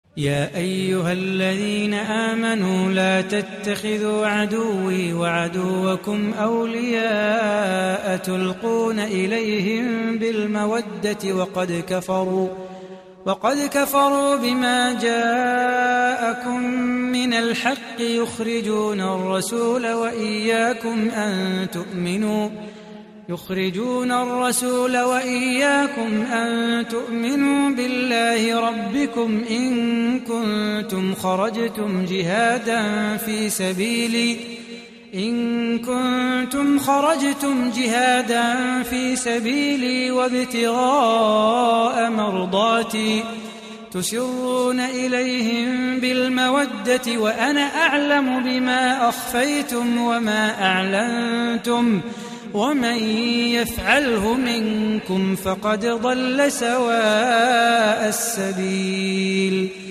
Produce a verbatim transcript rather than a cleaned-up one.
يا أيها الذين آمنوا لا تتخذوا عدوي وعدوكم أولياء تلقون إليهم بالمودة وقد كفروا وقد كفروا بما جاءكم من الحق يخرجون الرسول وإياكم أن تؤمنوا يخرجون الرسول وإياكم أن تؤمنوا بالله ربكم إن كنتم خرجتم جهادا في سبيلي إن كنتم خرجتم جهادا في سبيلي وابتغاء مرضاتي تسرون إليهم بالمودة وأنا أعلم بما أخفيتم وما أعلنتم ومن يفعله منكم فقد ضل سواء السبيل